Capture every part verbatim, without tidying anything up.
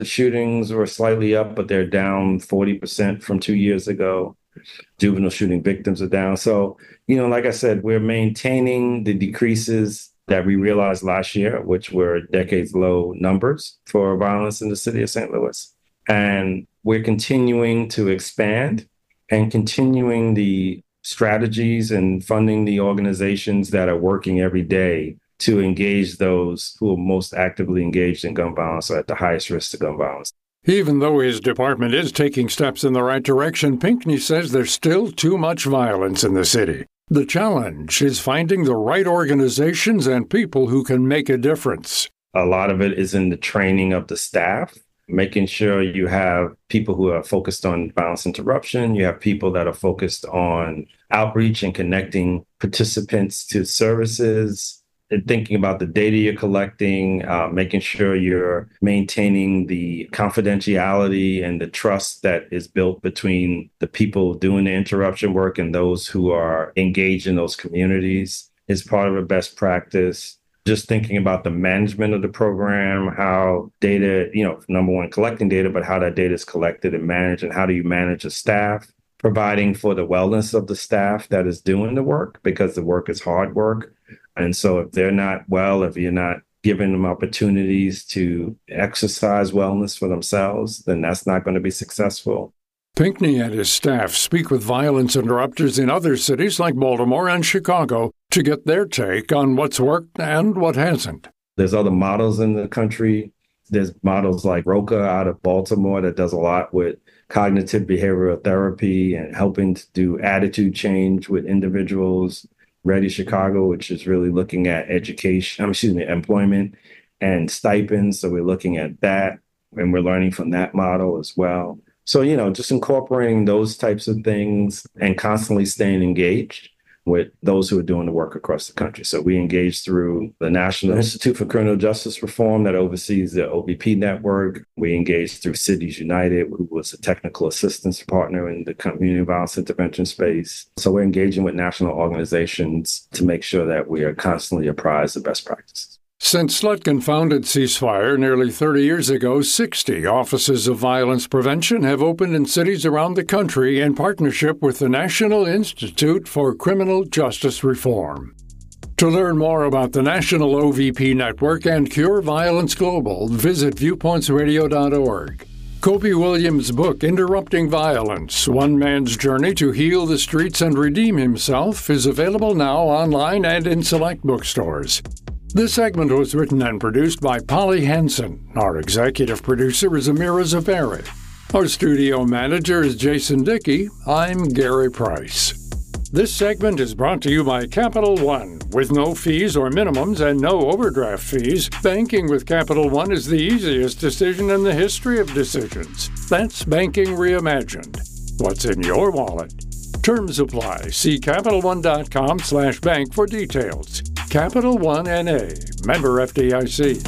The shootings were slightly up, but they're down forty percent from two years ago. Juvenile shooting victims are down. So, you know, like I said, we're maintaining the decreases that we realized last year, which were decades low numbers for violence in the city of Saint Louis. And we're continuing to expand and continuing the strategies and funding the organizations that are working every day to engage those who are most actively engaged in gun violence or at the highest risk to gun violence. Even though his department is taking steps in the right direction, Pinckney says there's still too much violence in the city. The challenge is finding the right organizations and people who can make a difference. A lot of it is in the training of the staff, making sure you have people who are focused on violence interruption. You have people that are focused on outreach and connecting participants to services, and thinking about the data you're collecting, uh, making sure you're maintaining the confidentiality and the trust that is built between the people doing the interruption work and those who are engaged in those communities is part of a best practice. Just thinking about the management of the program, how data, you know, number one, collecting data, but how that data is collected and managed, and how do you manage a staff, providing for the wellness of the staff that is doing the work, because the work is hard work. And so if they're not well, if you're not giving them opportunities to exercise wellness for themselves, then that's not going to be successful. Pinckney and his staff speak with violence interrupters in other cities like Baltimore and Chicago to get their take on what's worked and what hasn't. There's other models in the country. There's models like ROCA out of Baltimore that does a lot with cognitive behavioral therapy and helping to do attitude change with individuals. Ready Chicago, which is really looking at education, excuse me, employment and stipends. So we're looking at that, and we're learning from that model as well. So, you know, just incorporating those types of things and constantly staying engaged with those who are doing the work across the country. So we engage through the National Institute for Criminal Justice Reform that oversees the O V P network. We engage through Cities United, who was a technical assistance partner in the community violence intervention space. So we're engaging with national organizations to make sure that we are constantly apprised of best practices. Since Slutkin founded Ceasefire nearly thirty years ago, sixty offices of violence prevention have opened in cities around the country in partnership with the National Institute for Criminal Justice Reform. To learn more about the National O V P Network and Cure Violence Global, visit viewpoints radio dot org. Kobe Williams' book, Interrupting Violence, One Man's Journey to Heal the Streets and Redeem Himself, is available now online and in select bookstores. This segment was written and produced by Polly Henson. Our executive producer is Amira Zaveri. Our studio manager is Jason Dickey. I'm Gary Price. This segment is brought to you by Capital One. With no fees or minimums and no overdraft fees, banking with Capital One is the easiest decision in the history of decisions. That's banking reimagined. What's in your wallet? Terms apply. See CapitalOne.com slash bank for details. Capital One N A, member F D I C.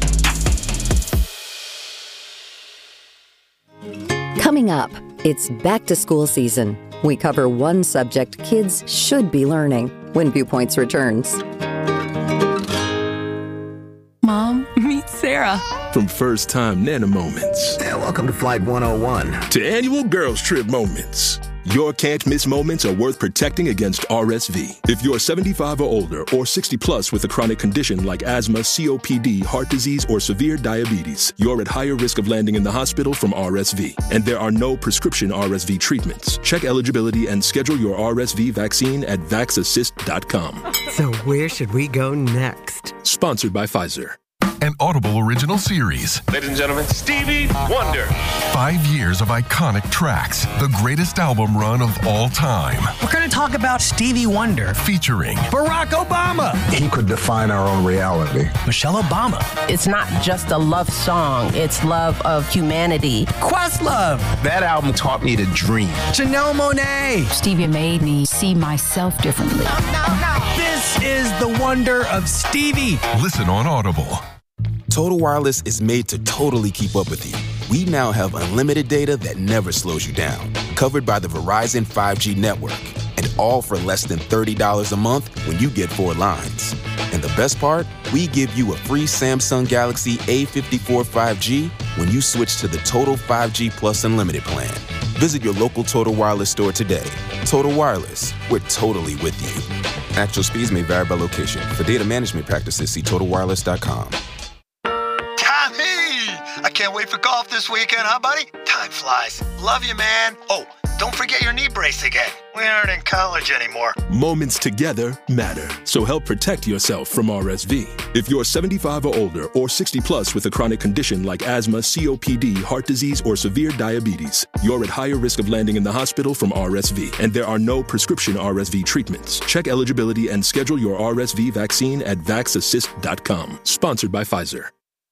Coming up, it's back to school season. We cover one subject kids should be learning when Viewpoints returns. Mom, meet Sarah. From first time Nana moments. Yeah, welcome to Flight one oh one. To annual girls trip moments. Your can't miss moments are worth protecting against R S V. If you're seventy-five or older or sixty plus with a chronic condition like asthma, C O P D, heart disease, or severe diabetes, you're at higher risk of landing in the hospital from R S V. And there are no prescription R S V treatments. Check eligibility and schedule your R S V vaccine at vax assist dot com. So where should we go next? Sponsored by Pfizer. An Audible original series. Ladies and gentlemen, Stevie Wonder. Five years of iconic tracks. The greatest album run of all time. We're going to talk about Stevie Wonder. Featuring Barack Obama. He could define our own reality. Michelle Obama. It's not just a love song. It's love of humanity. Questlove. That album taught me to dream. Janelle Monáe. Stevie made me see myself differently. No, no, no. This is the wonder of Stevie. Listen on Audible. Total Wireless is made to totally keep up with you. We now have unlimited data that never slows you down, covered by the Verizon five G network, and all for less than thirty dollars a month when you get four lines. And the best part? We give you a free Samsung Galaxy A fifty-four five G when you switch to the Total five G Plus Unlimited plan. Visit your local Total Wireless store today. Total Wireless, we're totally with you. Actual speeds may vary by location. For data management practices, see total wireless dot com. Tommy! I can't wait for golf this weekend, huh, buddy? Time flies. Love you, man. Oh, don't forget your knee brace again. We aren't in college anymore. Moments together matter, so help protect yourself from R S V. If you're seventy-five or older or sixty plus with a chronic condition like asthma, C O P D, heart disease, or severe diabetes, you're at higher risk of landing in the hospital from R S V, and there are no prescription R S V treatments. Check eligibility and schedule your R S V vaccine at vax assist dot com. Sponsored by Pfizer.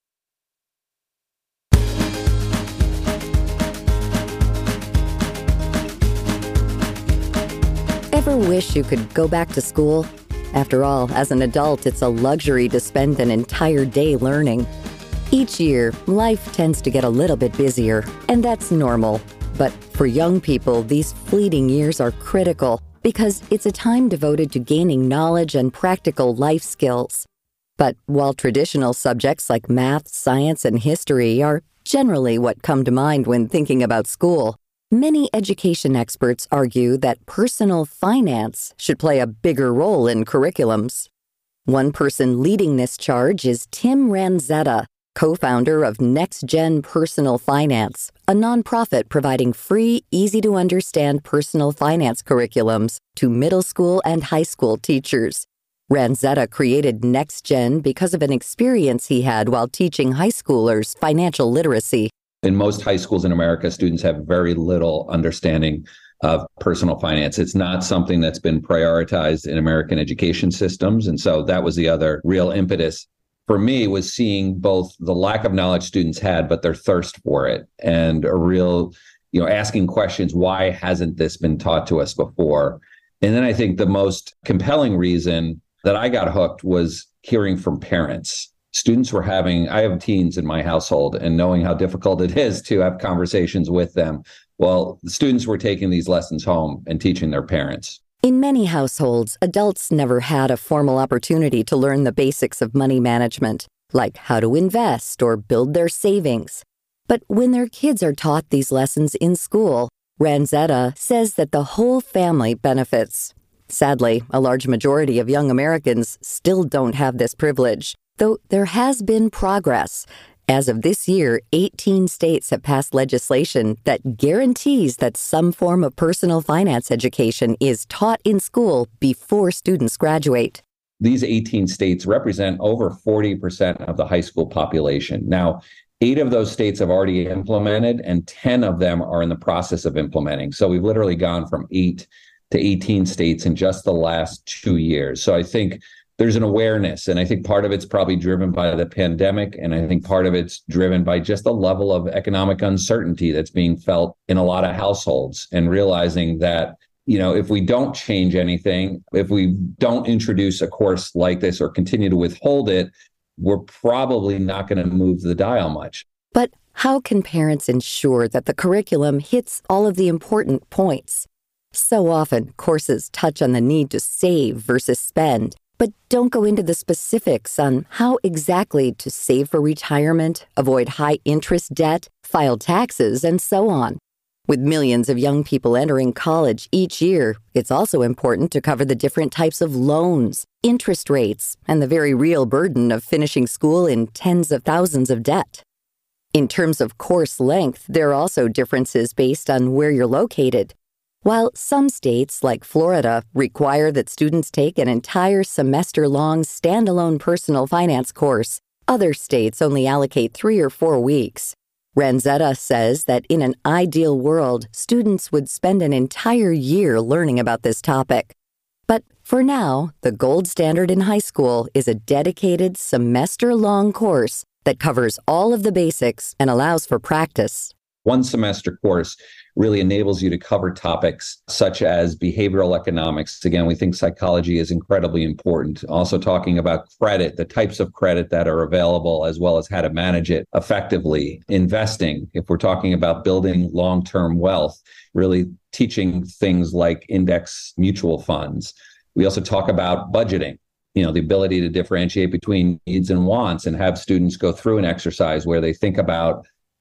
Ever wish you could go back to school? After all, as an adult, it's a luxury to spend an entire day learning. Each year, life tends to get a little bit busier, and that's normal. But for young people, these fleeting years are critical because it's a time devoted to gaining knowledge and practical life skills. But while traditional subjects like math, science, and history are generally what come to mind when thinking about school, many education experts argue that personal finance should play a bigger role in curriculums. One person leading this charge is Tim Ranzetta, co-founder of Next Gen Personal Finance, a nonprofit providing free, easy-to-understand personal finance curriculums to middle school and high school teachers. Ranzetta created Next Gen because of an experience he had while teaching high schoolers financial literacy. In most high schools in America, students have very little understanding of personal finance. It's not something that's been prioritized in American education systems. And so that was the other real impetus for me, was seeing both the lack of knowledge students had, but their thirst for it, and a real, you know, asking questions, why hasn't this been taught to us before? And then I think the most compelling reason that I got hooked was hearing from parents. Students were having, I have teens in my household, and knowing how difficult it is to have conversations with them. Well, the students were taking these lessons home and teaching their parents. In many households, adults never had a formal opportunity to learn the basics of money management, like how to invest or build their savings. But when their kids are taught these lessons in school, Ranzetta says that the whole family benefits. Sadly, a large majority of young Americans still don't have this privilege. Though there has been progress. As of this year, eighteen states have passed legislation that guarantees that some form of personal finance education is taught in school before students graduate. These eighteen states represent over forty percent of the high school population. Now, eight of those states have already implemented, and ten of them are in the process of implementing. So we've literally gone from eight to eighteen states in just the last two years. So I think there's an awareness, and I think part of it's probably driven by the pandemic, and I think part of it's driven by just the level of economic uncertainty that's being felt in a lot of households, and realizing that, you know, if we don't change anything, if we don't introduce a course like this or continue to withhold it, we're probably not going to move the dial much. But how can parents ensure that the curriculum hits all of the important points? So often, courses touch on the need to save versus spend, but don't go into the specifics on how exactly to save for retirement, avoid high-interest debt, file taxes, and so on. With millions of young people entering college each year, it's also important to cover the different types of loans, interest rates, and the very real burden of finishing school in tens of thousands of debt. In terms of course length, there are also differences based on where you're located. While some states, like Florida, require that students take an entire semester-long standalone personal finance course, other states only allocate three or four weeks. Ranzetta says that in an ideal world, students would spend an entire year learning about this topic. But for now, the gold standard in high school is a dedicated semester-long course that covers all of the basics and allows for practice. One semester course really enables you to cover topics such as behavioral economics. Again, we think psychology is incredibly important. Also talking about credit, the types of credit that are available, as well as how to manage it effectively. Investing, if we're talking about building long-term wealth, really teaching things like index mutual funds. We also talk about budgeting, you know, the ability to differentiate between needs and wants, and have students go through an exercise where they think about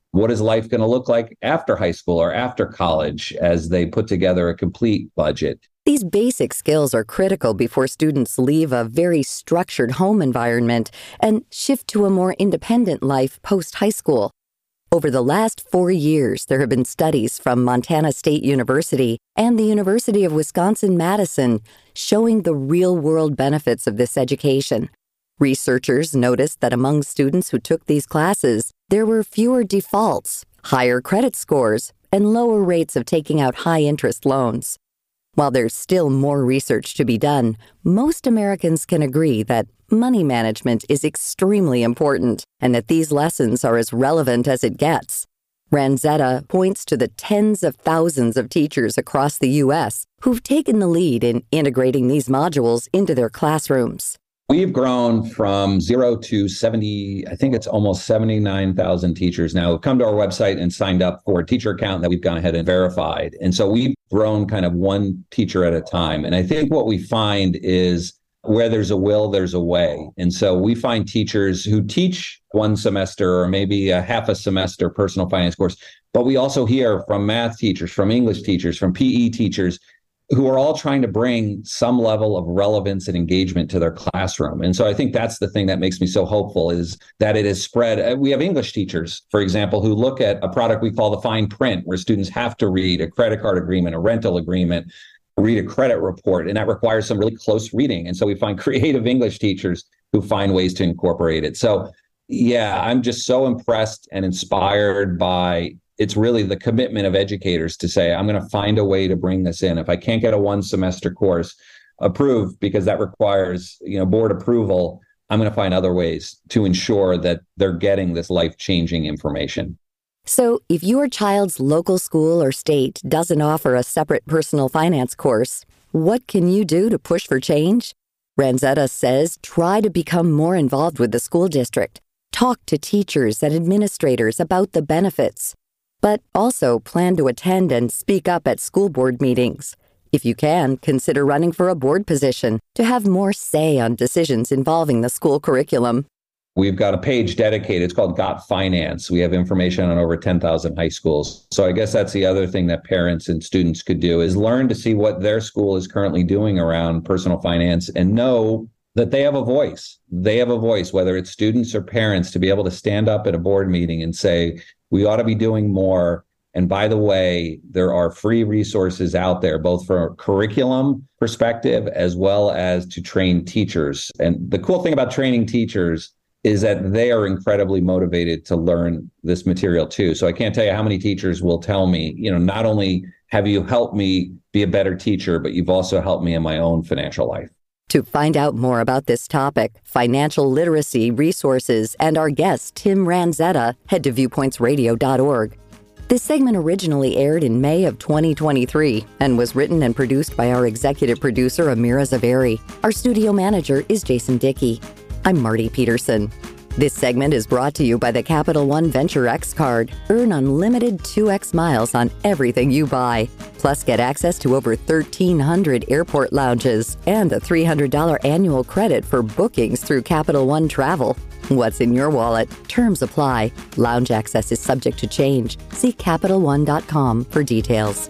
what is life going to look like after high school or after college as they put together a complete budget. These basic skills are critical before students leave a very structured home environment and shift to a more independent life post-high school. Over the last four years, there have been studies from Montana State University and the University of Wisconsin-Madison showing the real-world benefits of this education. Researchers noticed that among students who took these classes, there were fewer defaults, higher credit scores, and lower rates of taking out high-interest loans. While there's still more research to be done, most Americans can agree that money management is extremely important and that these lessons are as relevant as it gets. Ranzetta points to the tens of thousands of teachers across the U S who've taken the lead in integrating these modules into their classrooms. We've grown from zero to seventy, I think it's almost seventy-nine thousand teachers now who've come to our website and signed up for a teacher account that we've gone ahead and verified. And so we've grown kind of one teacher at a time. And I think what we find is where there's a will, there's a way. And so we find teachers who teach one semester or maybe a half a semester personal finance course, but we also hear from math teachers, from English teachers, from P E teachers, who are all trying to bring some level of relevance and engagement to their classroom. And so I think that's the thing that makes me so hopeful is that it is spread. We have English teachers, for example, who look at a product we call the fine print, where students have to read a credit card agreement, a rental agreement, read a credit report, and that requires some really close reading. And so we find creative English teachers who find ways to incorporate it. So yeah, I'm just so impressed and inspired by it's really the commitment of educators to say, I'm going to find a way to bring this in. If I can't get a one semester course approved because that requires, you know, board approval, I'm going to find other ways to ensure that they're getting this life-changing information. So if your child's local school or state doesn't offer a separate personal finance course, what can you do to push for change? Ranzetta says try to become more involved with the school district. Talk to teachers and administrators about the benefits. But also plan to attend and speak up at school board meetings. If you can, consider running for a board position to have more say on decisions involving the school curriculum. We've got a page dedicated. It's called Got Finance. We have information on over ten thousand high schools. So I guess that's the other thing that parents and students could do is learn to see what their school is currently doing around personal finance and know that they have a voice. They have a voice, whether it's students or parents, to be able to stand up at a board meeting and say, we ought to be doing more. And by the way, there are free resources out there, both from a curriculum perspective, as well as to train teachers. And the cool thing about training teachers is that they are incredibly motivated to learn this material too. So I can't tell you how many teachers will tell me, you know, not only have you helped me be a better teacher, but you've also helped me in my own financial life. To find out more about this topic, financial literacy resources, and our guest, Tim Ranzetta, head to viewpoints radio dot org. This segment originally aired in May of twenty twenty-three and was written and produced by our executive producer, Amira Zaveri. Our studio manager is Jason Dickey. I'm Marty Peterson. This segment is brought to you by the Capital One Venture X card. Earn unlimited two X miles on everything you buy. Plus, get access to over thirteen hundred airport lounges and a three hundred dollars annual credit for bookings through Capital One Travel. What's in your wallet? Terms apply. Lounge access is subject to change. See Capital One dot com for details.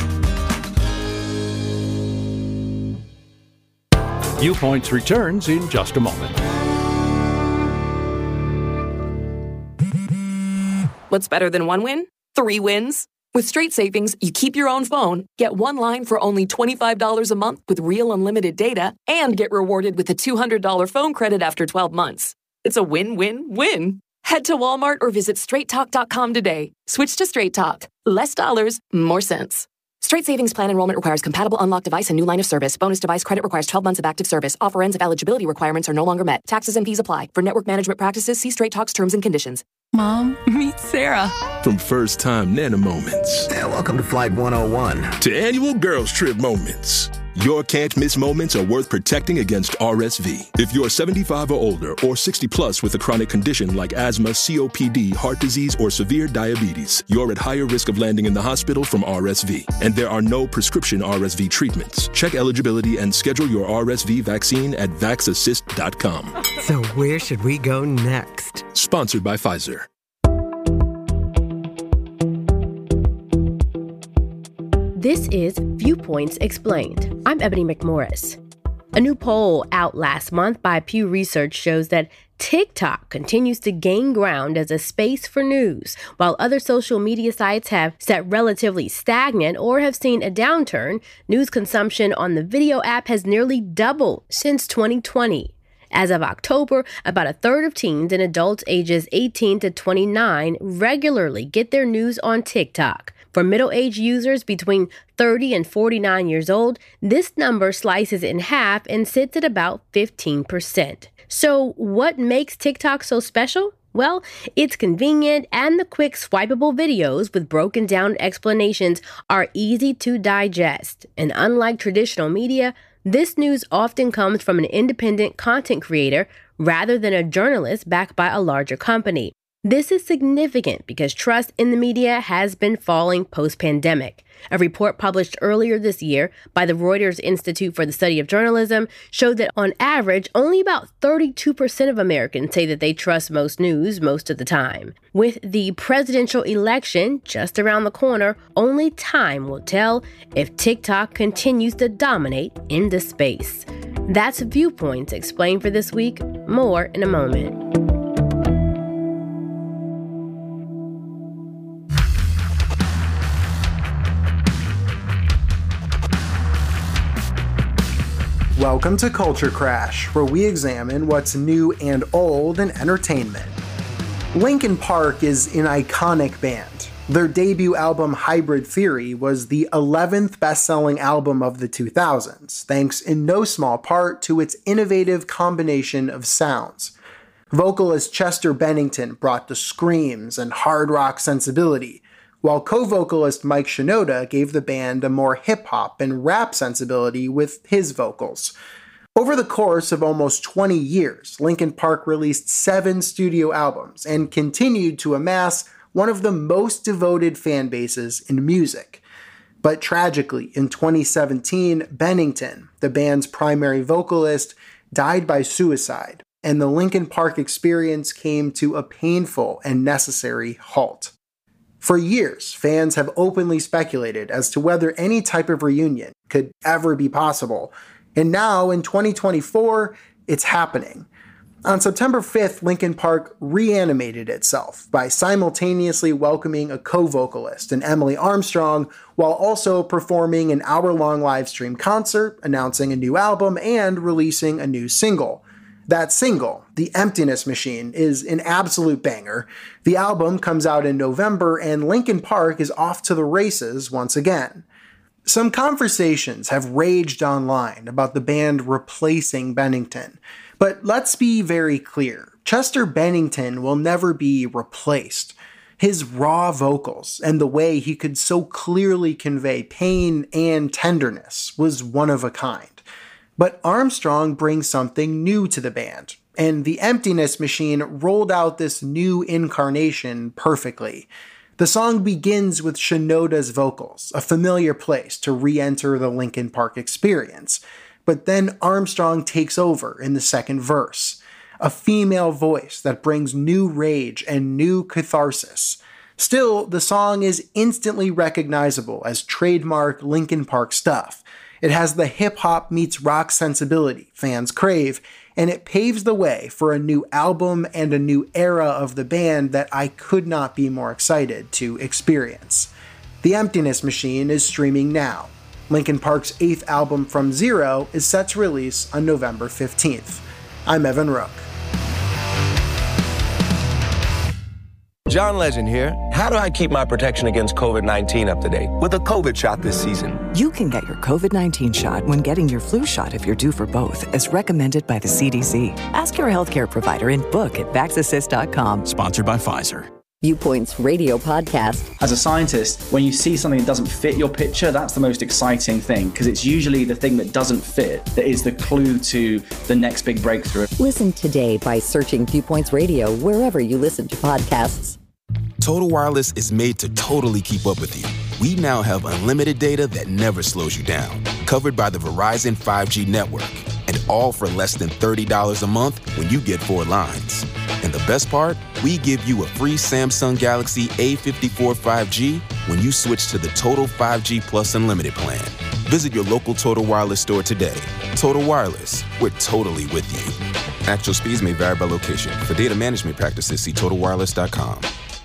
Viewpoints returns in just a moment. What's better than one win? Three wins. With Straight Savings, you keep your own phone, get one line for only twenty-five dollars a month with real unlimited data, and get rewarded with a two hundred dollars phone credit after twelve months. It's a win-win-win. Head to Walmart or visit straight talk dot com today. Switch to Straight Talk. Less dollars, more sense. Straight Savings Plan enrollment requires compatible unlocked device and new line of service. Bonus device credit requires twelve months of active service. Offer ends if eligibility requirements are no longer met. Taxes and fees apply. For network management practices, see Straight Talk's terms and conditions. Mom, meet Sarah. From first-time Nana moments. Yeah, welcome to Flight one oh one. To annual girls trip moments. Your can't-miss moments are worth protecting against R S V. If you're seventy-five or older or sixty plus with a chronic condition like asthma, C O P D, heart disease, or severe diabetes, you're at higher risk of landing in the hospital from R S V. And there are no prescription R S V treatments. Check eligibility and schedule your R S V vaccine at vax assist dot com. So where should we go next? Sponsored by Pfizer. This is Viewpoints Explained. I'm Ebony McMorris. A new poll out last month by Pew Research shows that TikTok continues to gain ground as a space for news, while other social media sites have sat relatively stagnant or have seen a downturn. News consumption on the video app has nearly doubled since twenty twenty. As of October, about a third of teens and adults ages eighteen to twenty-nine regularly get their news on TikTok. For middle-aged users between thirty and forty-nine years old, this number slices in half and sits at about fifteen percent. So what makes TikTok so special? Well, it's convenient, and the quick swipeable videos with broken down explanations are easy to digest. And unlike traditional media, this news often comes from an independent content creator rather than a journalist backed by a larger company. This is significant because trust in the media has been falling post-pandemic. A report published earlier this year by the Reuters Institute for the Study of Journalism showed that on average, only about thirty-two percent of Americans say that they trust most news most of the time. With the presidential election just around the corner, only time will tell if TikTok continues to dominate in this space. That's Viewpoints Explained for this week. More in a moment. Welcome to Culture Crash, where we examine what's new and old in entertainment. Linkin Park is an iconic band. Their debut album Hybrid Theory was the eleventh best-selling album of the two thousands, thanks in no small part to its innovative combination of sounds. Vocalist Chester Bennington brought the screams and hard rock sensibility, while co-vocalist Mike Shinoda gave the band a more hip-hop and rap sensibility with his vocals. Over the course of almost twenty years, Linkin Park released seven studio albums and continued to amass one of the most devoted fan bases in music. But tragically, in twenty seventeen, Bennington, the band's primary vocalist, died by suicide, and the Linkin Park experience came to a painful and necessary halt. For years, fans have openly speculated as to whether any type of reunion could ever be possible, and now in twenty twenty-four, it's happening. On September fifth, Linkin Park reanimated itself by simultaneously welcoming a co-vocalist in Emily Armstrong, while also performing an hour-long live stream concert, announcing a new album, and releasing a new single. That single, The Emptiness Machine, is an absolute banger. The album comes out in November, and Linkin Park is off to the races once again. Some conversations have raged online about the band replacing Bennington, but let's be very clear. Chester Bennington will never be replaced. His raw vocals and the way he could so clearly convey pain and tenderness was one of a kind. But Armstrong brings something new to the band, and The Emptiness Machine rolled out this new incarnation perfectly. The song begins with Shinoda's vocals, a familiar place to re-enter the Linkin Park experience. But then Armstrong takes over in the second verse, a female voice that brings new rage and new catharsis. Still, the song is instantly recognizable as trademark Linkin Park stuff. It has the hip-hop meets rock sensibility fans crave, and it paves the way for a new album and a new era of the band that I could not be more excited to experience. The Emptiness Machine is streaming now. Linkin Park's eighth album From Zero is set to release on November fifteenth. I'm Evan Rook. John Legend here. How do I keep my protection against covid nineteen up to date? With a COVID shot this season. You can get your covid nineteen shot when getting your flu shot if you're due for both, as recommended by the C D C. Ask your healthcare provider and book at vax assist dot com. Sponsored by Pfizer. Viewpoints Radio Podcast. As a scientist, when you see something that doesn't fit your picture, that's the most exciting thing, because it's usually the thing that doesn't fit that is the clue to the next big breakthrough. Listen today by searching Viewpoints Radio wherever you listen to podcasts. Total Wireless is made to totally keep up with you. We now have unlimited data that never slows you down, covered by the Verizon five G network, and all for less than thirty dollars a month when you get four lines. And the best part? We give you a free Samsung Galaxy A fifty-four five G when you switch to the Total five G Plus Unlimited plan. Visit your local Total Wireless store today. Total Wireless, we're totally with you. Actual speeds may vary by location. For data management practices, see total wireless dot com.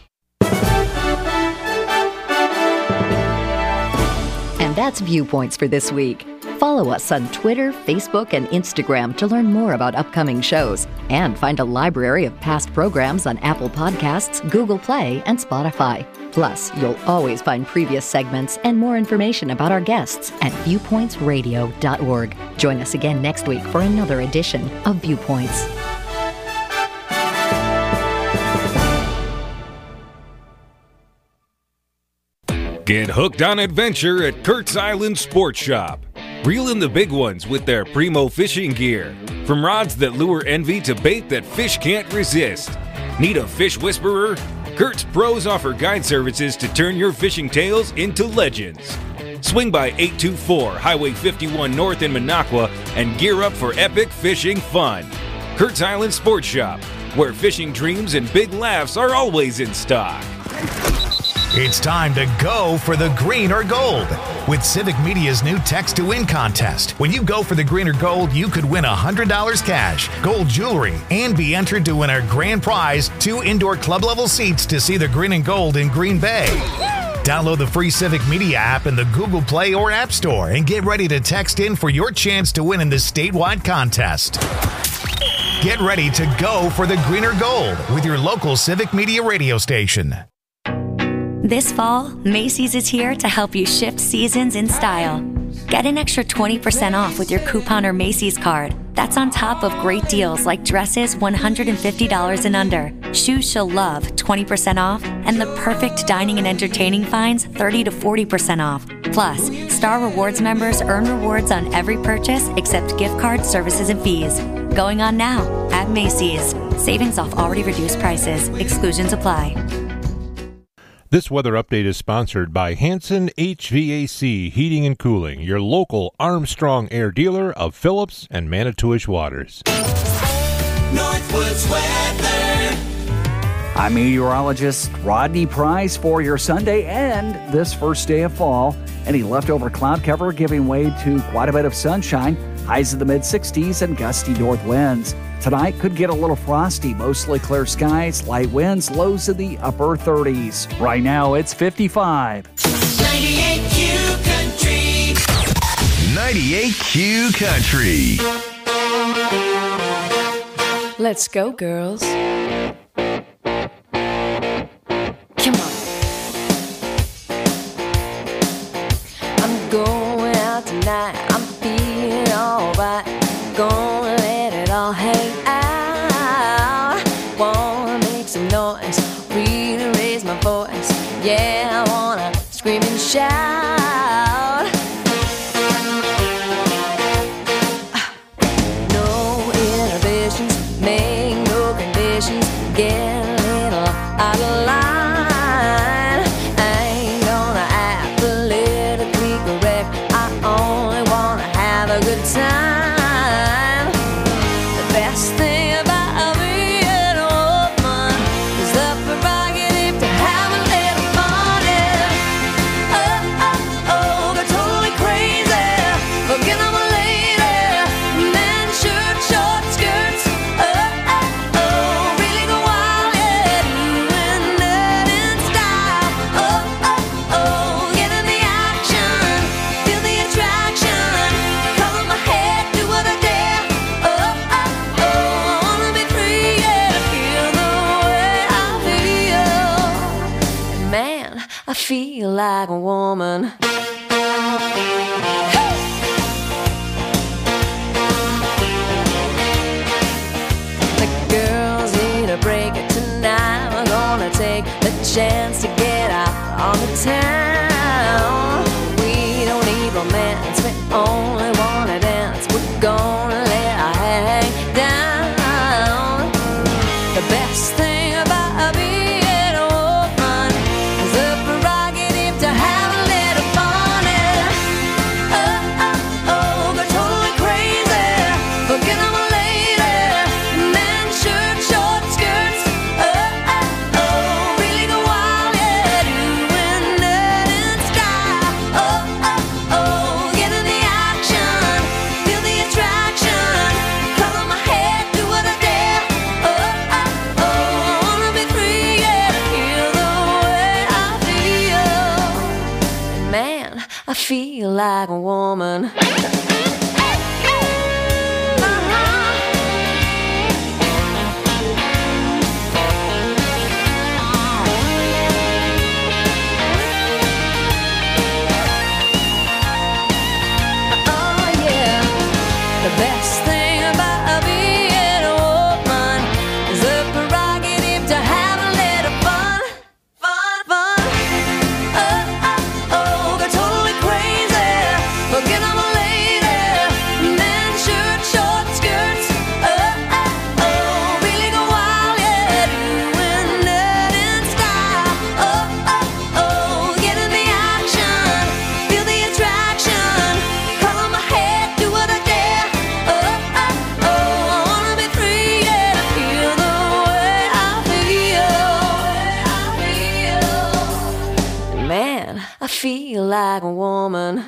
And that's Viewpoints for this week. Follow us on Twitter, Facebook, and Instagram to learn more about upcoming shows and find a library of past programs on Apple Podcasts, Google Play, and Spotify. Plus, you'll always find previous segments and more information about our guests at viewpoints radio dot org. Join us again next week for another edition of Viewpoints. Get hooked on adventure at Kurt's Island Sports Shop. Reel in the big ones with their primo fishing gear. From rods that lure envy to bait that fish can't resist. Need a fish whisperer? Kurt's pros offer guide services to turn your fishing tales into legends. Swing by eight two four Highway fifty-one North in Minocqua and gear up for epic fishing fun. Kurt's Island Sports Shop, where fishing dreams and big laughs are always in stock. It's time to go for the green or gold with Civic Media's new Text to Win contest. When you go for the green or gold, you could win one hundred dollars cash, gold jewelry, and be entered to win our grand prize, two indoor club-level seats to see the green and gold in Green Bay. Download the free Civic Media app in the Google Play or App Store and get ready to text in for your chance to win in this statewide contest. Get ready to go for the green or gold with your local Civic Media radio station. This fall, Macy's is here to help you shift seasons in style. Get an extra twenty percent off with your coupon or Macy's card. That's on top of great deals like dresses one hundred fifty dollars and under, shoes she'll love twenty percent off, and the perfect dining and entertaining finds thirty to forty percent off. Plus, Star Rewards members earn rewards on every purchase except gift cards, services, and fees. Going on now at Macy's. Savings off already reduced prices. Exclusions apply. This weather update is sponsored by Hanson H V A C Heating and Cooling, your local Armstrong Air dealer of Phillips and Manitowish Waters. Northwoods weather. I'm meteorologist Rodney Price for your Sunday and this first day of fall. Any leftover cloud cover giving way to quite a bit of sunshine. Highs in the mid sixties and gusty north winds. Tonight could get a little frosty, mostly clear skies, light winds, lows in the upper thirties. Right now it's fifty-five. ninety-eight Q Country. ninety-eight Q Country. Let's go, girls. Come on. I'm going out tonight. I'm feeling alright. Gonna let it all hang out. Wanna make some noise, really raise my voice. Yeah, I wanna scream and shout. No inhibitions, make no conditions. Get a little out of line. I ain't gonna act politically correct. I only wanna have a good time. I feel like a woman. The girls need a break tonight. We're gonna take the chance to get out on the town. We don't need romance, we only wanna dance. We're gonna let our hair hang down. The best thing about being feel like a woman. Feel like a woman.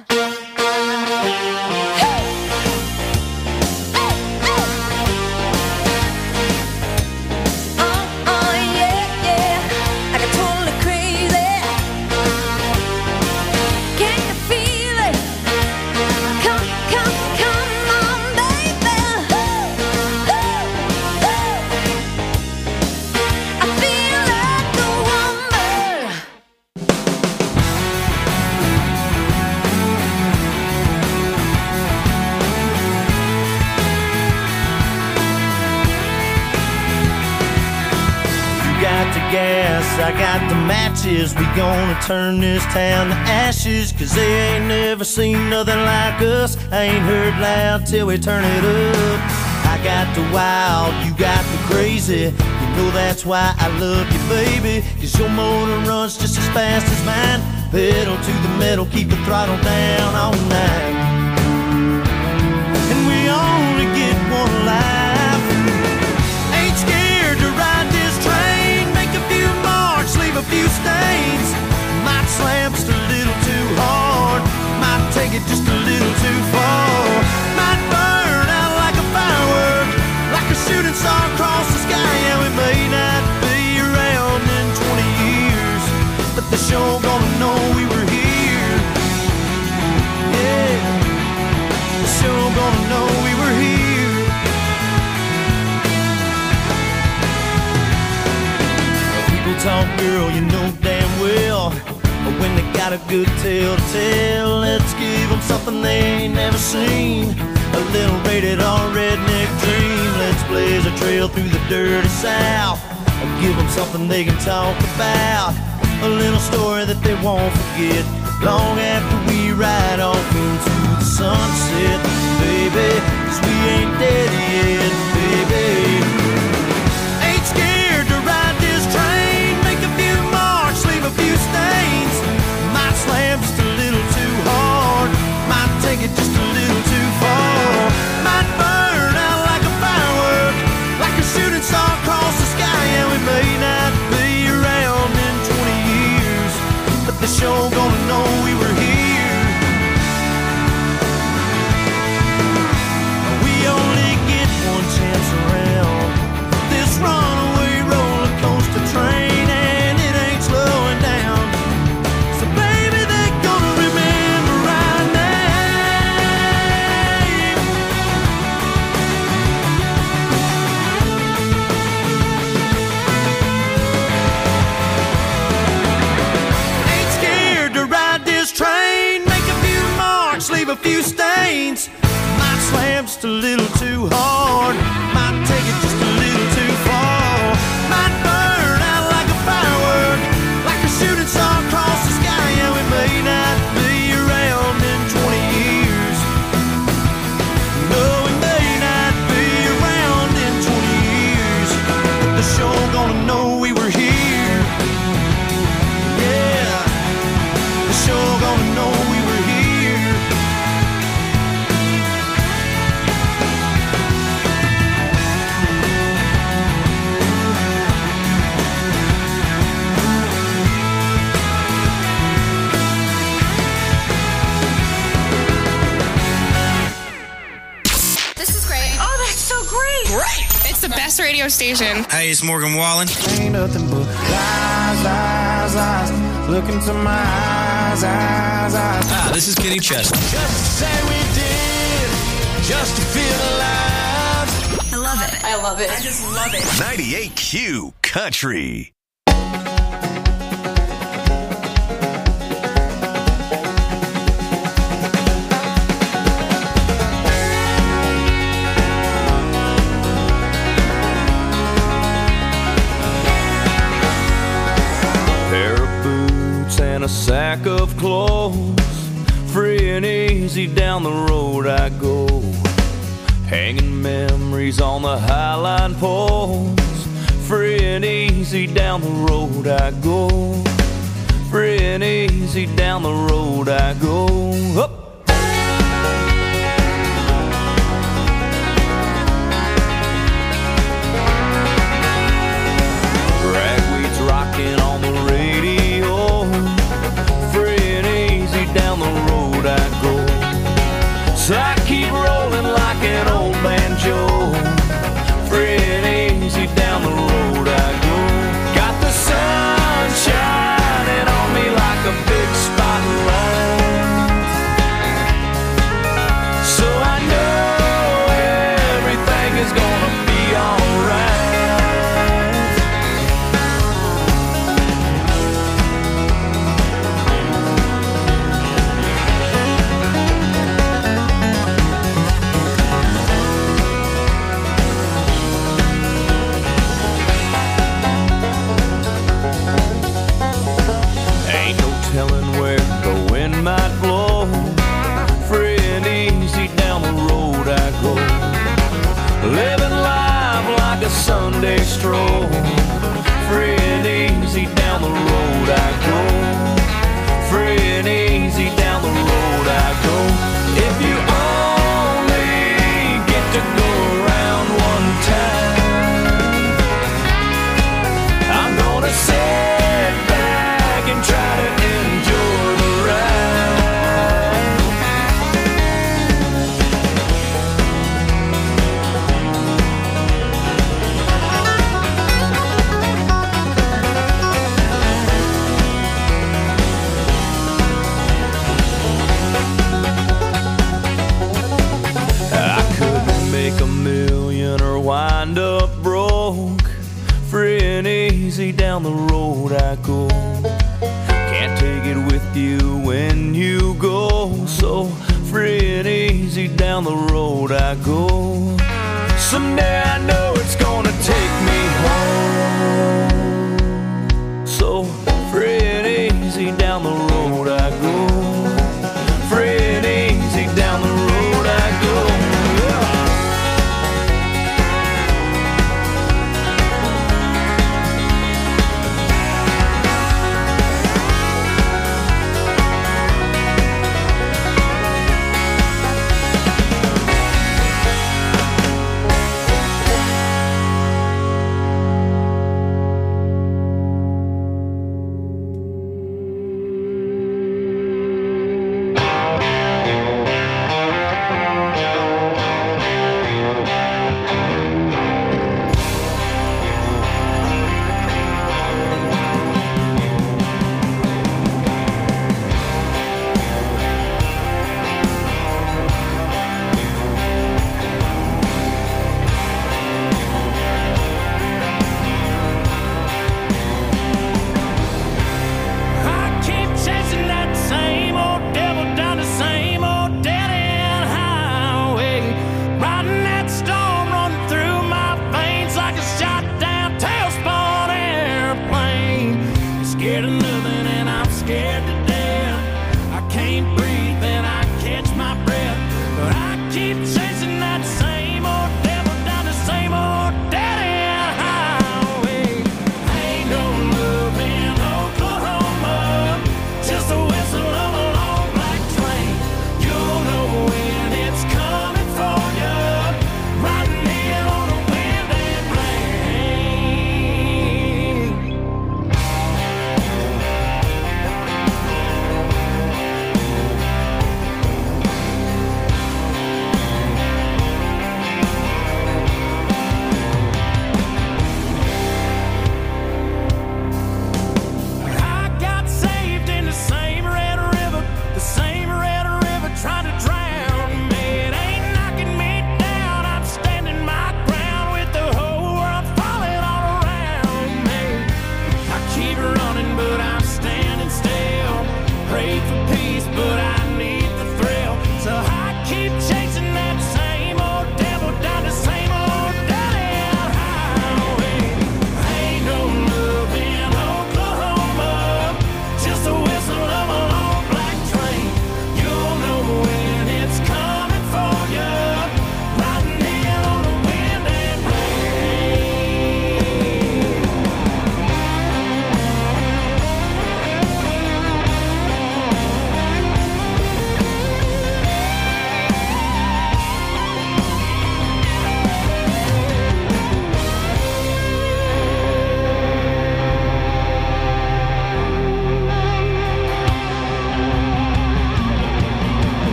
I got the matches, we gonna turn this town to ashes. Cause they ain't never seen nothing like us. I ain't heard loud till we turn it up. I got the wild, you got the crazy. You know that's why I love you, baby. Cause your motor runs just as fast as mine. Pedal to the metal, keep the throttle down all night. And we only get one life. Ain't scared to ride this train. Make a few marks, leave a few stains. Might slam just a little too hard. Might take it just a little too far. Might burn out like a firework, like a shooting star across the sky. Yeah, we may not be around in twenty years, but the show gonna know we were here. Yeah, the show gonna know we were here. People talk, girl, you know damn well, but when they got a good tale to tell, let's give them something they ain't never seen. A little rated R redneck dream. Let's blaze a trail through the dirty South and give them something they can talk about. A little story that they won't forget long after we ride off into the sunset, baby. Cause we ain't dead yet, baby. Ain't scared to ride this train. Make a few marks, leave a few stains. Might slam just a little too hard. Might take it just a little too far. Might burn out like a firework, like a shooting star across the sky. Yeah, we may not be around in twenty years, but the show gonna know we were here. We only get one chance around this runaway roller coaster train, and it ain't slowing down. So baby, they're gonna remember our name. Ain't scared to ride this train. Make a few marks, leave a few stains. Might slam just a little too hard. Might take it just a little too far. Might burn out like a firework, like a shooting star across the sky. Yeah, we may not be around in twenty years. No, we may not be around in twenty years, but the show gonna know we were here. Yeah, the show gonna know we were here. This is great. Oh, that's so great. Great. It's the best radio station. Hey, it's Morgan Wallen. Ain't nothing but lies, lies, lies. Look into my eyes. eyes, eyes, eyes. Ah, this is Kenny Chesney. Just to say we did, just to feel alive. I love it. I love it. I just love it. ninety-eight Q Country. And a sack of clothes, free and easy down the road I go, hanging memories on the highline poles. Free and easy down the road I go, free and easy down the road I go. Up. Ragweed's rocking on the radio, down the road I go. So I keep rolling like an old banjo, free and easy down the road I go. Got the sun shining on me like a big spotlight, so I know everything is gonna be alright. Telling where the wind might blow, free and easy down the road I go, living life like a Sunday stroll, free and easy down the road I go, free and easy down the road I go. If you only get to go around one time, I'm gonna sit back and try to a million or wind up broke, free and easy down the road I go. Can't take it with you when you go, so free and easy down the road I go. Someday I know it's gonna take me home, so free and easy down the road I go, free and easy down the road I go.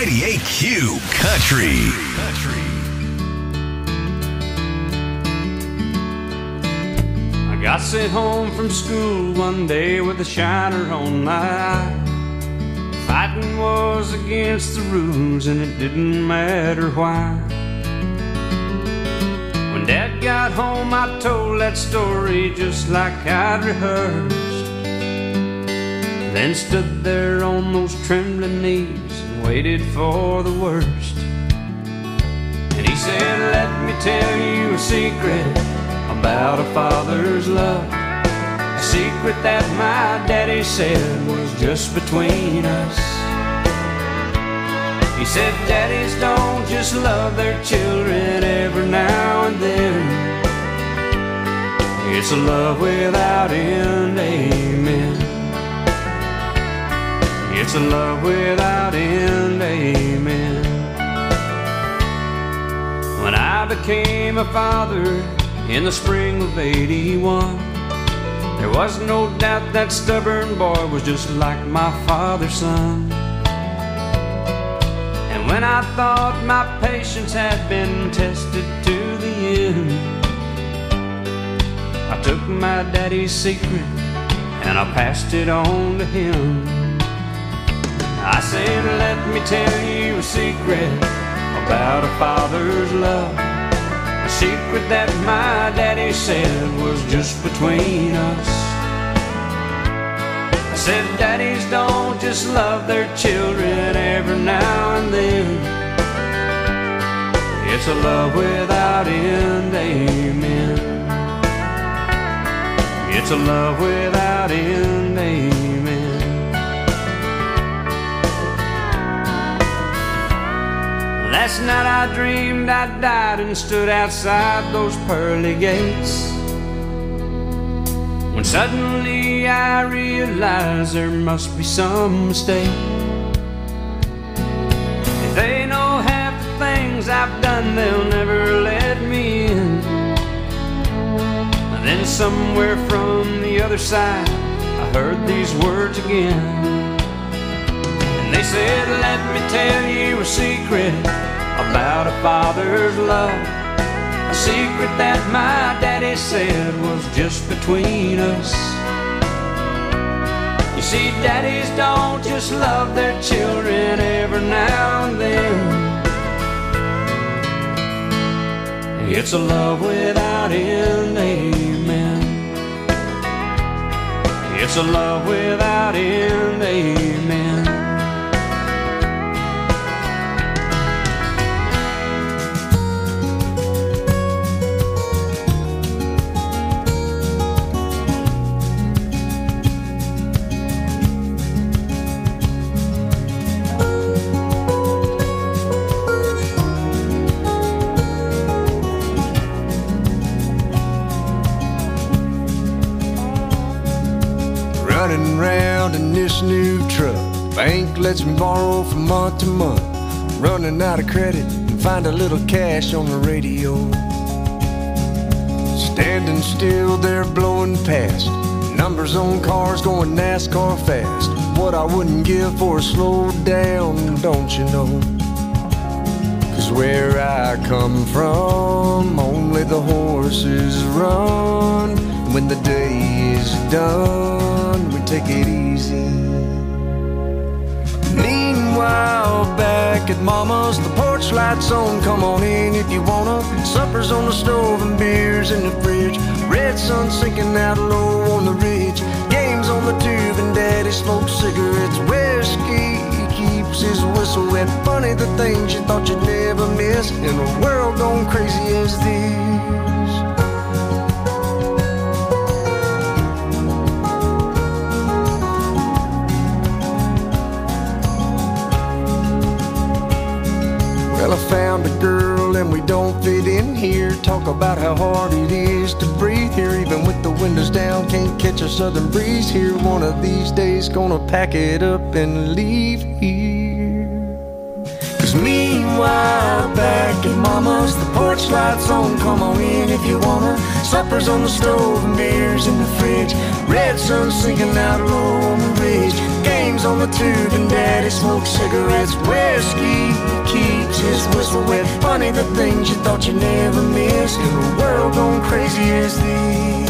ninety-eight Q Country. I got sent home from school one day with a shiner on my eye. Fighting was against the rules and it didn't matter why. When Dad got home I told that story just like I'd rehearsed. Then stood there on those trembling knees and waited for the worst. And he said, let me tell you a secret about a father's love. A secret that my daddy said was just between us. He said, daddies don't just love their children every now and then. It's a love without end, amen. It's a love without end, amen. When I became a father in the spring of eighty-one, there was no doubt that stubborn boy was just like my father's son. And when I thought my patience had been tested to the end, I took my daddy's secret and I passed it on to him. I said, let me tell you a secret about a father's love. A secret that my daddy said was just between us. I said, daddies don't just love their children every now and then. It's a love without end, amen. It's a love without end, amen. Last night I dreamed I died and stood outside those pearly gates, when suddenly I realized there must be some mistake. If they know half the things I've done, they'll never let me in. And then somewhere from the other side I heard these words again. They said, let me tell you a secret about a father's love. A secret that my daddy said was just between us. You see, daddies don't just love their children every now and then. It's a love without end, amen. It's a love without end, amen. Running around in this new truck, bank lets me borrow from month to month. Running out of credit and find a little cash on the radio. Standing still there blowing past, numbers on cars going NASCAR fast. What I wouldn't give for a slow down, don't you know? Cause where I come from, only the horses run. When the day is done, we take it easy. Meanwhile, back at Mama's, the porch lights on, come on in if you wanna. Supper's on the stove and beers in the fridge. Red sun sinking out low on the ridge. Games on the tube and Daddy smokes cigarettes. Whiskey keeps his whistle wet. Funny the things you thought you'd never miss in a world gone crazy as this. Well, I found a girl and we don't fit in here. Talk about how hard it is to breathe here, even with the windows down. Can't catch a southern breeze here. One of these days gonna pack it up and leave here. Cause meanwhile, back at Mama's, the porch lights on, come on in if you wanna. Supper's on the stove and beers in the fridge. Red sun sinking out low on the ridge. Game name's on the tube and Daddy smokes cigarettes. Whiskey keeps his whistle wet. Funny the things you thought you never missed in a world gone crazy as these.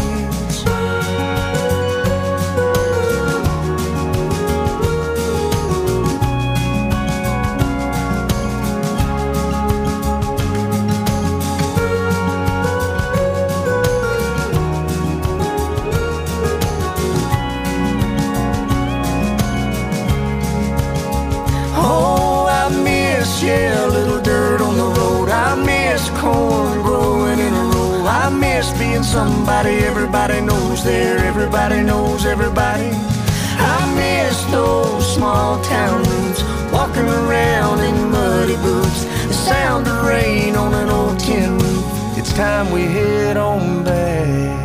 Yeah, a little dirt on the road. I miss corn growing in a row. I miss being somebody everybody knows there. Everybody knows everybody. I miss those small town roots, walking around in muddy boots, the sound of rain on an old tin roof. It's time we head on back.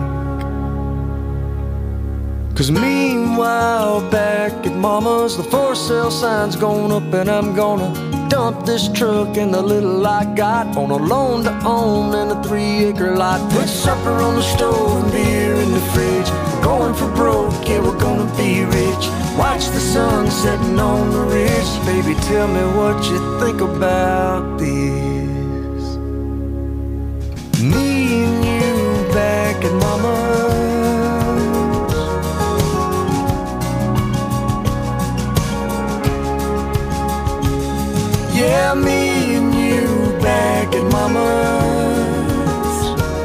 'Cause meanwhile back at Mama's, the for sale sign's gone up and I'm gonna dump this truck and the little I got on a loan to own and a three acre lot. Put supper on the stove and beer in the fridge. Going for broke, yeah, we're gonna be rich. Watch the sun setting on the ridge. Baby, tell me what you think about this. Me and you back at Mama's. Yeah, me and you back at Mama's.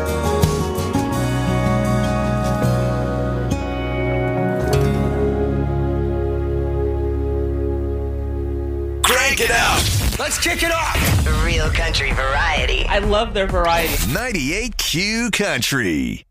Crank it up. Let's kick it off. Real country variety. I love their variety. ninety-eight Q Country.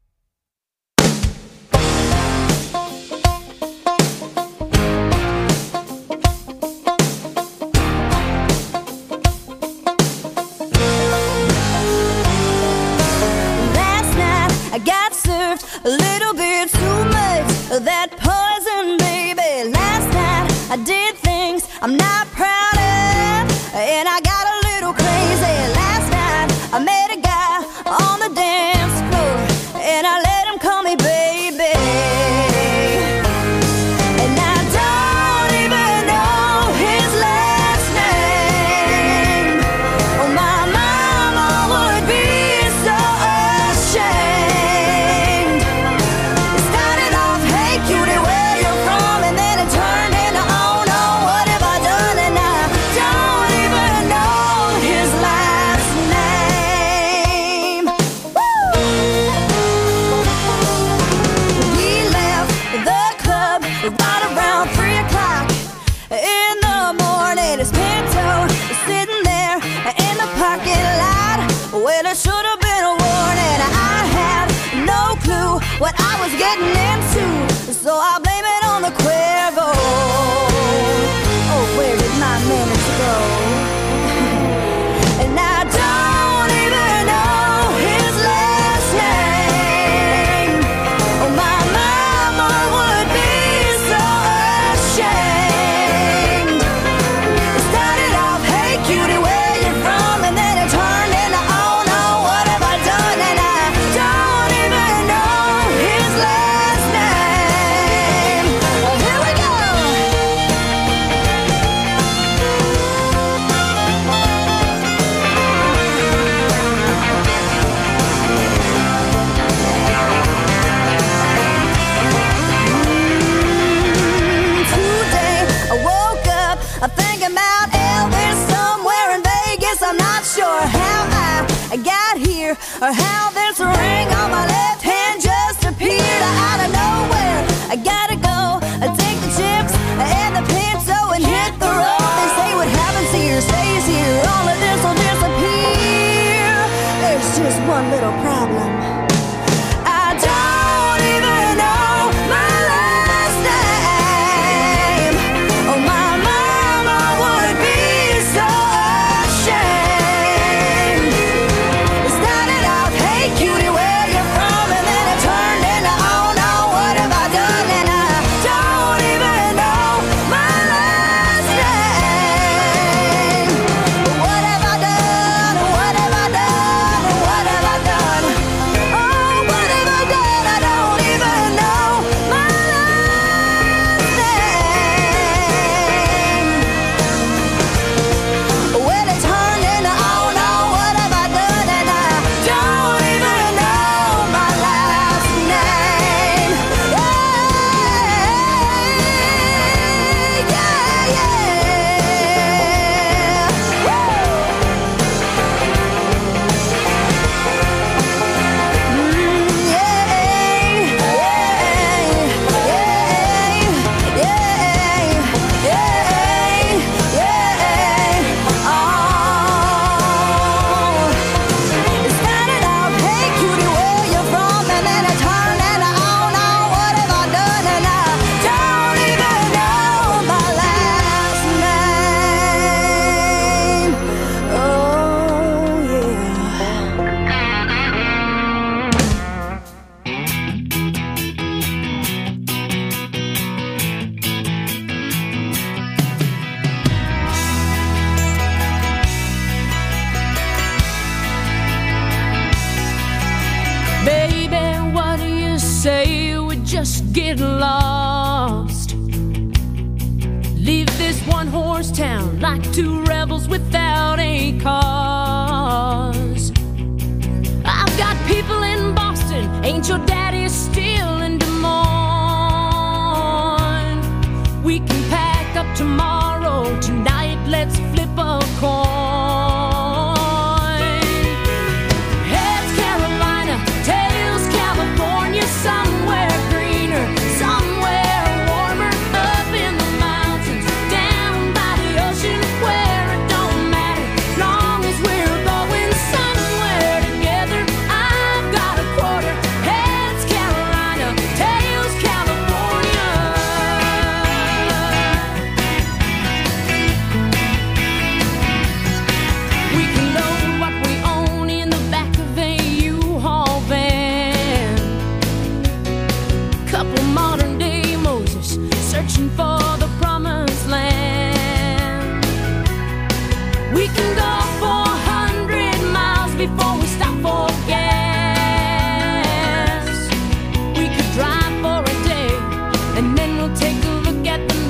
A little bit too much of that poison, baby. Last night I did things I'm not proud of, and I got a little crazy. Last night I met a guy on the dance floor, and I let him call me baby. And I don't even know his last name. Oh, my mama would be so ashamed. What I was getting into, so I blame it on the Cuervo. Oh, where did my manners go? And I don't even know his last name. Oh, my mama would be so ashamed. It started off, hey cutie, where you from? And then it turned into, oh no, what have I done? And I don't even know his last name. Well, here we go. Mm, today I woke up thinking about Elvis somewhere in Vegas. I'm not sure how I got here or how this ring on my left hand just appeared out of nowhere. I gotta go, take the chips and the pinto and hit the road. They say what happens here stays here. All of this will disappear. There's just one little problem. I don't even know my last name. Oh, my mama would be so ashamed. It started off, hey cutie, where you from? And then it turned into, oh no, what have I done? And I don't even know my last name. What have I done? What have I done? What have I done? just get lost. Leave this one-horse town like two rebels without a cause. I've got people in Boston, ain't your daddy still in Des Moines? We can pack up tomorrow, tonight let's flip a coin. Heads Carolina, tails California, somewhere greener, somewhere warmer, up in the mountains, down by the ocean, where it don't matter, long as we're going somewhere together. I've got a quarter. Heads Carolina, tails California. We can load what we own in the back of a U-Haul van. Couple modern day Moses searching for the promised land. We can go four hundred miles before we stop for gas. We could drive for a day and then we'll take a look at the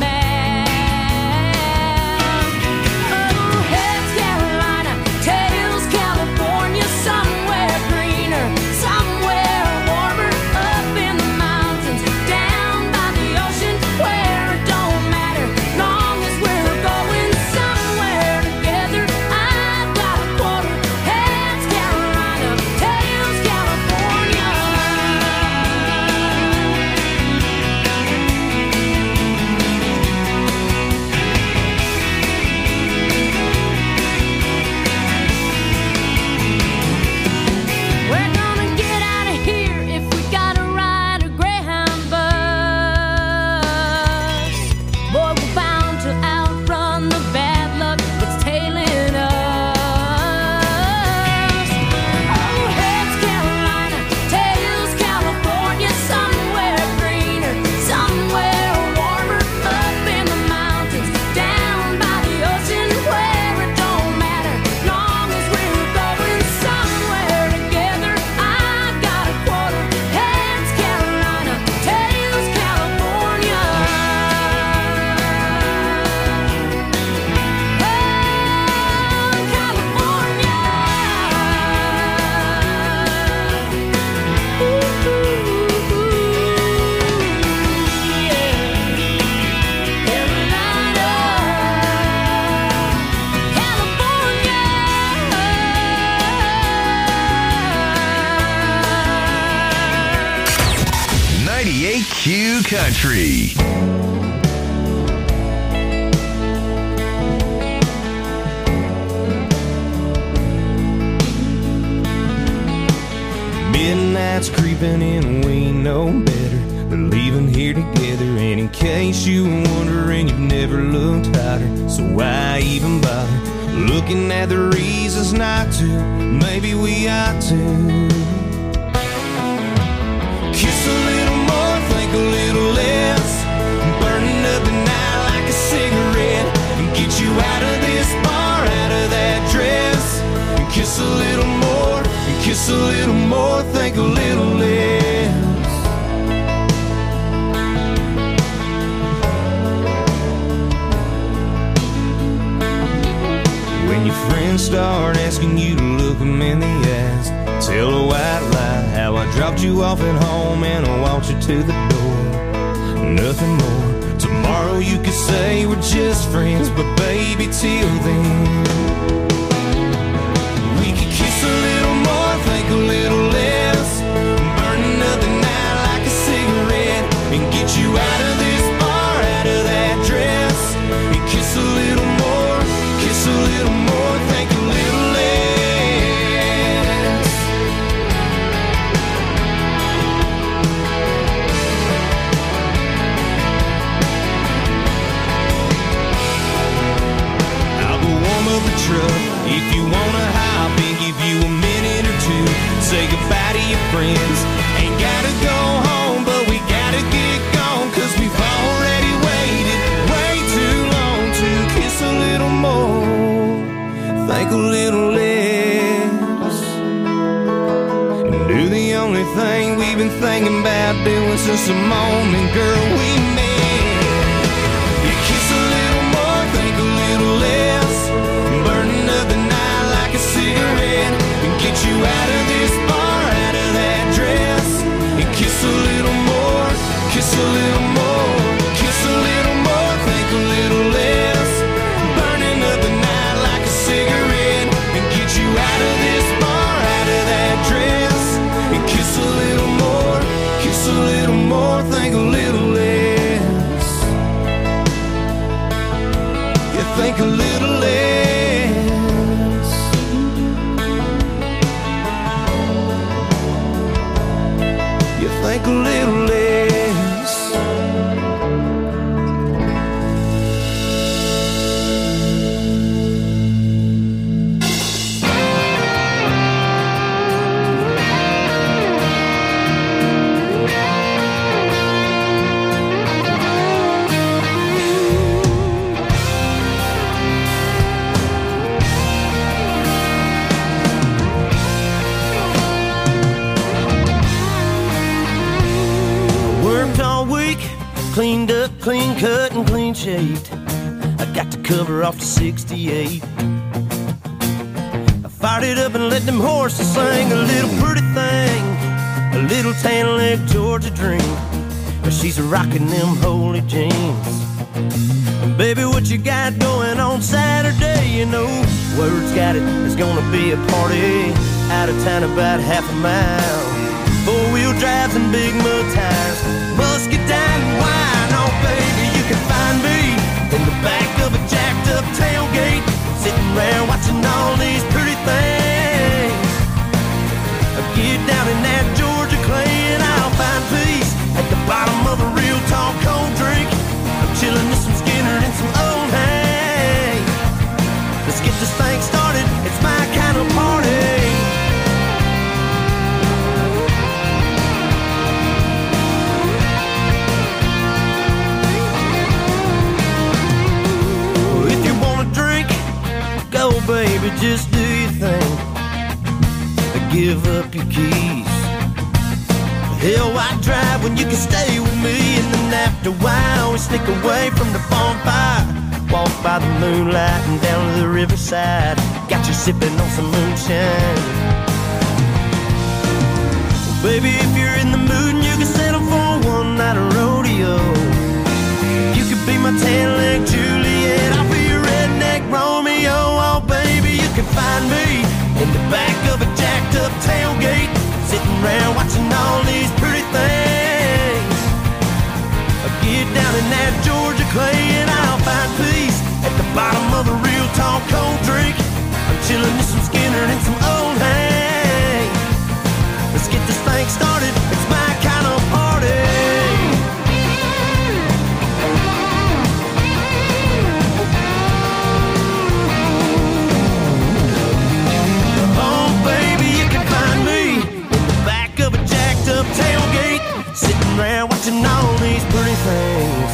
map. Oh, heads Carolina, tails California, somewhere greener, somewhere warmer, up in the mountains, down by the ocean, where it don't matter, long as we're going somewhere together. I've got a quarter. Heads Carolina, tails California. We're gonna get out of here if we gotta ride a Greyhound bus. Boy, we're bound to outrun the bad luck that's tailing us. Oh, heads Carolina, tails California, somewhere greener, somewhere warmer, up in the mountains, down by the ocean, where it don't matter, long as we're going somewhere together. I've got a quarter. Heads Carolina, tails California. ninety-eight Q Country. Midnight's creeping in and we know better. We're leaving here together, and in case you were wondering, you've never looked hotter. So why even bother looking at the reasons not to? Maybe we ought to kiss a little more, think a little less, burning up the night like a cigarette, and get you out of this bar, out of that dress, and kiss a little more, and kiss a little more, think a little less. When your friends start asking you to look them in the eyes, tell a white lie how I dropped you off at home and I walked you to the door. Nothing more. Tomorrow you could say we're just friends, but baby, till then we could kiss a little more, think a little less, burning up the night like a cigarette, and get you out of this bar, out of that dress, and kiss a little more, kiss a little more, think a little less. I'll go warm up the truck if you wanna hop and give you a minute or two. Say goodbye to your friends. Ain't gotta go home, but we gotta get gone, 'cause we've already waited way too long to kiss a little more, think a little less, and do the only thing we've we've been thinking about doing since the moment, girl, we met. You kiss a little more, think a little less, burning up the night like a cigarette, and get you out of this bar, out of that dress. And kiss a little more, kiss a little more, kiss a little more, think a little less, burning up the night like a cigarette, and get you out of this bar, out of that dress. And kiss a little more, kiss a little more, think a little less. You think a little less. You think a little less. Cleaned up, clean cut, and clean shaved. I got the cover off the sixty-eight. I fired it up and let them horses sing. A little pretty thing, a little tan leg Georgia dream. But she's rocking them holy jeans. And baby, what you got going on Saturday? You know, word's got it, there's gonna be a party out of town about half a mile. Four-wheel drives and big mud tires, muscadine and wine. Oh, baby, you can find me in the back of a jacked-up tailgate, sitting around watching all these pretty things. I get down in that Georgia clay and I'll find peace at the bottom of a real tall cold drink. I'm chilling with some Skinner and some old hay. Let's get this thing started, it's my kind of party. Go, baby, just do your thing. Give up your keys. Hell, why drive when you can stay with me? And then after a while, we sneak away from the bonfire, walk by the moonlight and down to the riverside. Got you sipping on some moonshine. Well, baby, if you're in the mood and you can settle for one night of rodeo, you could be my tan-leg Juliet, I'll be your redneck Romeo. Oh, baby, you can find me in the back of a jacked-up tailgate, sitting around watching all these pretty things. I get down in that Georgia clay and I'll find peace at the bottom of a real tall cold drink. I'm chilling with some Skinner and some old hay. Let's get this thing started, it's my kind of party. Tailgate, sitting around watching all these pretty things.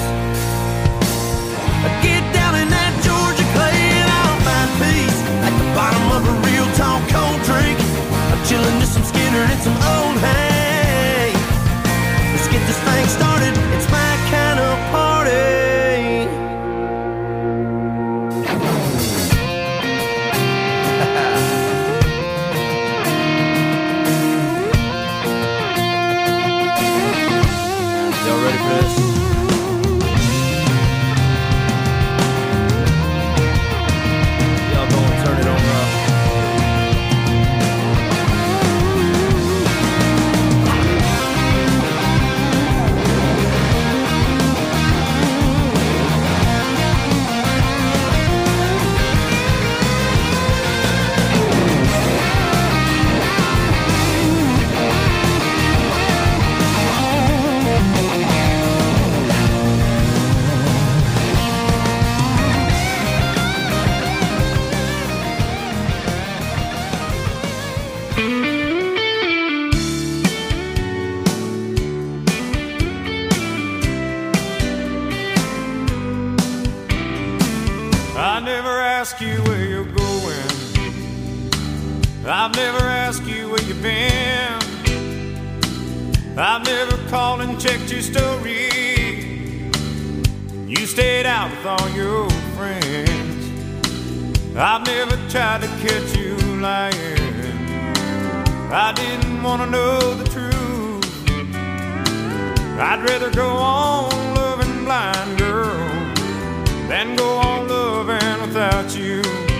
I get down in that Georgia clay and I'll find peace at the bottom of a real tall cold drink. I'm chilling with some Skinner and some old hay. Let's get this thing started, it's my kind of party. Ready for this? Y'all go and turn it on up. I've never asked you where you've been. I've never called and checked your story. You stayed out with all your friends. I've never tried to catch you lying. I didn't want to know the truth. I'd rather go on loving blind, girl, than go on loving without you.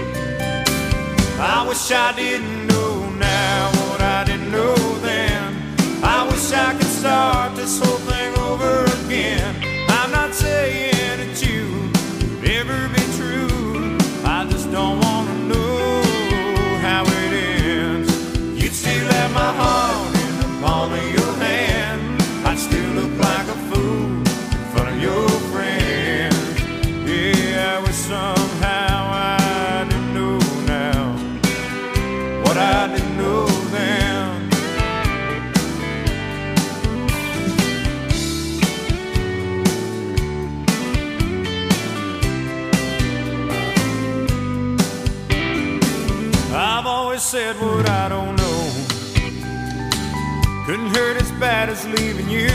I wish I didn't know now what I didn't know then. I wish I could start this whole thing over again. I'm not saying that you could ever be true. I just don't want to know how it ends. You'd still have my heart in the palm of your hand. I'd still look like a fool in front of your friends. Yeah, I wish somehow I didn't know now what I didn't know then. I've always said what I don't know. Couldn't hurt as bad as leaving you.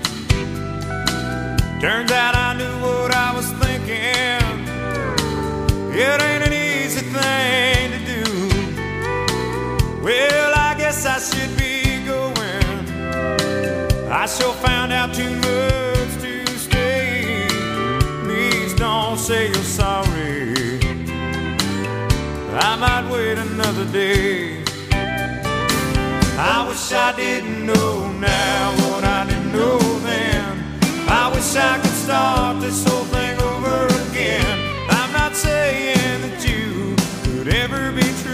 Turns out I knew what I was thinking. It ain't an easy thing to do. Well, I guess I should be going. I sure found out too much to stay. Please don't say you're sorry. I might wait another day. I wish I didn't know now what I didn't know then. I wish I could start this whole thing over again. I'm not saying that you could ever be true.